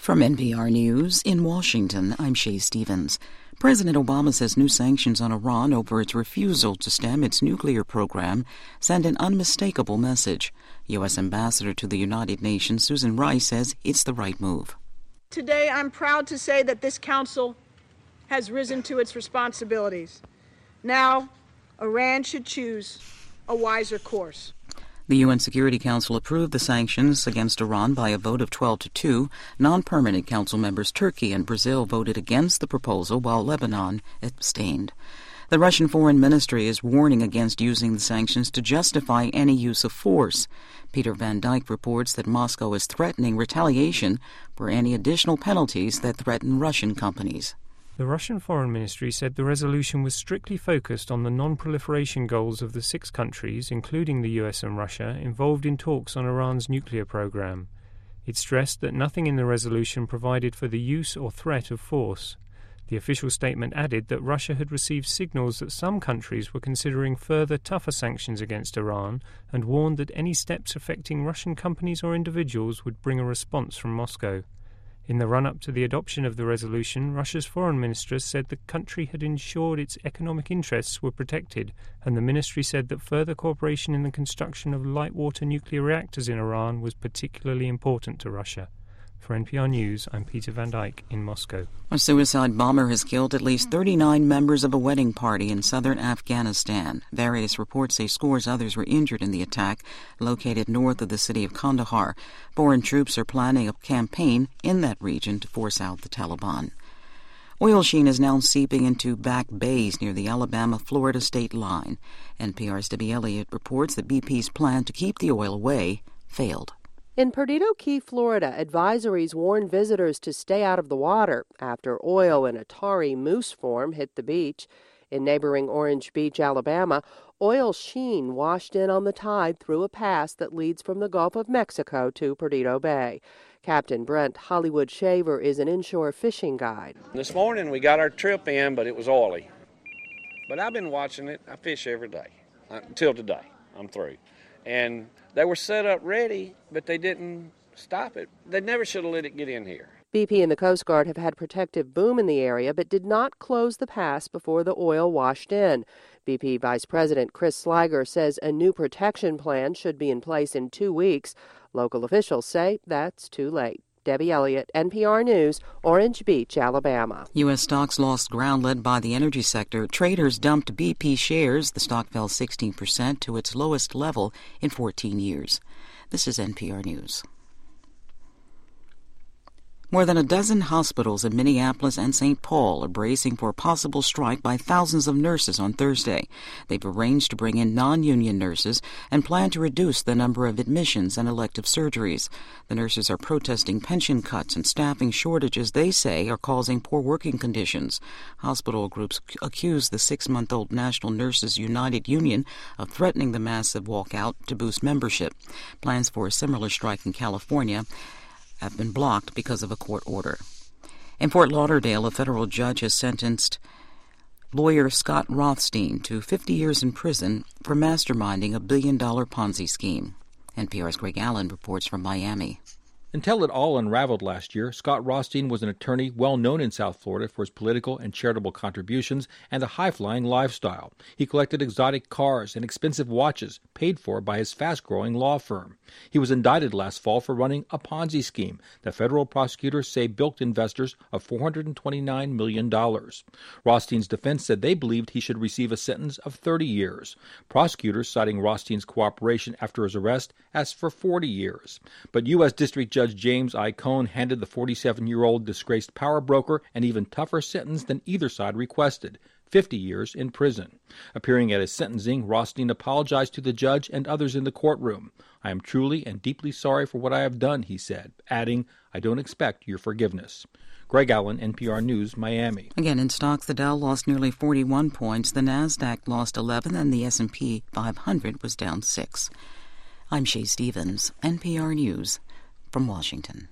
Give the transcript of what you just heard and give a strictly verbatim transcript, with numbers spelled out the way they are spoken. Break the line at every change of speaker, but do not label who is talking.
From N P R News in Washington, I'm Shay Stevens. President Obama says new sanctions on Iran over its refusal to stem its nuclear program send an unmistakable message. U S. Ambassador to the United Nations Susan Rice says it's the right move.
Today, I'm proud to say that this council has risen to its responsibilities. Now, Iran should choose a wiser course.
The U N Security Council approved the sanctions against Iran by a vote of twelve to two. Non-permanent council members Turkey and Brazil voted against the proposal, while Lebanon abstained. The Russian Foreign Ministry is warning against using the sanctions to justify any use of force. Peter Van Dyke reports that Moscow is threatening retaliation for any additional penalties that threaten Russian companies.
The Russian Foreign Ministry said the resolution was strictly focused on the non-proliferation goals of the six countries, including the U S and Russia, involved in talks on Iran's nuclear program. It stressed that nothing in the resolution provided for the use or threat of force. The official statement added that Russia had received signals that some countries were considering further tougher sanctions against Iran and warned that any steps affecting Russian companies or individuals would bring a response from Moscow. In the run-up to the adoption of the resolution, Russia's foreign minister said the country had ensured its economic interests were protected, and the ministry said that further cooperation in the construction of light-water nuclear reactors in Iran was particularly important to Russia. For N P R News, I'm Peter Van Dyke in Moscow.
A suicide bomber has killed at least thirty-nine members of a wedding party in southern Afghanistan. Various reports say scores others were injured in the attack, located north of the city of Kandahar. Foreign troops are planning a campaign in that region to force out the Taliban. Oil sheen is now seeping into Back Bays near the Alabama-Florida state line. N P R's Debbie Elliott reports that B P's plan to keep the oil away failed.
In Perdido Key, Florida, advisories warn visitors to stay out of the water after oil in a tarry moose form hit the beach. In neighboring Orange Beach, Alabama, oil sheen washed in on the tide through a pass that leads from the Gulf of Mexico to Perdido Bay. Captain Brent Hollywood Shaver is an inshore fishing guide.
This morning we got our trip in, but it was oily. But I've been watching it. I fish every day until today. I'm through. And they were set up ready, but they didn't stop it. They never should have let it get in here.
B P and the Coast Guard have had protective boom in the area, but did not close the pass before the oil washed in. B P Vice President Chris Sliger says a new protection plan should be in place in two weeks. Local officials say that's too late. Debbie Elliott, N P R News, Orange Beach, Alabama.
U S stocks lost ground led by the energy sector. Traders dumped B P shares. The stock fell sixteen percent to its lowest level in fourteen years. This is N P R News. More than a dozen hospitals in Minneapolis and Saint Paul are bracing for a possible strike by thousands of nurses on Thursday. They've arranged to bring in non-union nurses and plan to reduce the number of admissions and elective surgeries. The nurses are protesting pension cuts and staffing shortages they say are causing poor working conditions. Hospital groups accuse the six-month-old National Nurses United Union of threatening the massive walkout to boost membership. Plans for a similar strike in California have been blocked because of a court order. In Fort Lauderdale, a federal judge has sentenced lawyer Scott Rothstein to fifty years in prison for masterminding a billion-dollar Ponzi scheme. N P R's Greg Allen reports from Miami.
Until it all unraveled last year, Scott Rothstein was an attorney well known in South Florida for his political and charitable contributions and a high-flying lifestyle. He collected exotic cars and expensive watches paid for by his fast-growing law firm. He was indicted last fall for running a Ponzi scheme that federal prosecutors say bilked investors of four hundred twenty-nine million dollars. Rothstein's defense said they believed he should receive a sentence of thirty years. Prosecutors, citing Rothstein's cooperation after his arrest, asked for forty years. But U S District Judge Judge James I. Cohn handed the forty-seven-year-old disgraced power broker an even tougher sentence than either side requested, fifty years in prison. Appearing at his sentencing, Rothstein apologized to the judge and others in the courtroom. "I am truly and deeply sorry for what I have done," he said, adding, "I don't expect your forgiveness." Greg Allen, N P R News, Miami.
Again, in stocks, the Dow lost nearly forty-one points, the NASDAQ lost eleven, and the S and P five hundred was down six. I'm Shay Stevens, N P R News, from Washington.